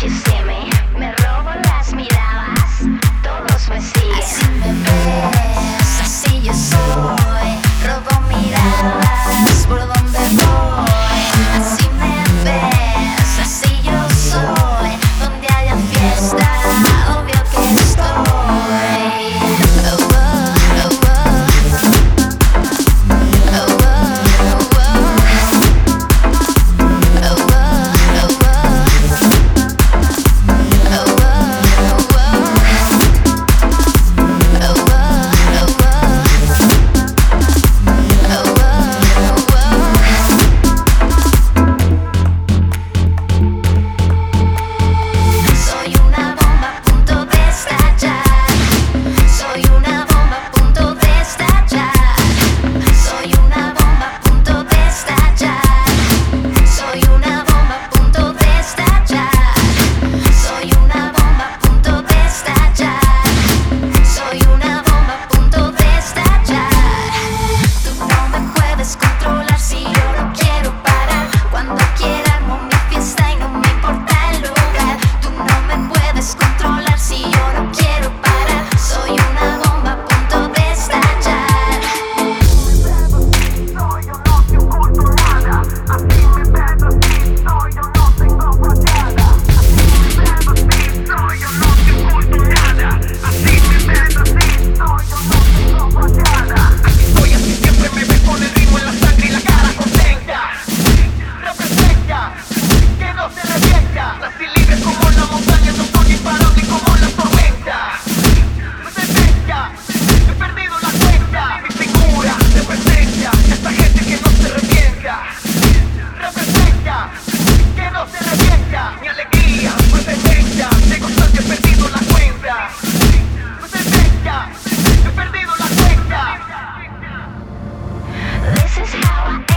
you see me, me robo las miradas, todos me siguen. Así me ves, así yo soy, robo miradas por donde voy. Así me ves, así yo soy, donde haya fiesta, obvio que estoy. Mi alegría, tu esencia, de constante he perdido la cuenta. Tu esencia, he perdido la cuenta. This is how I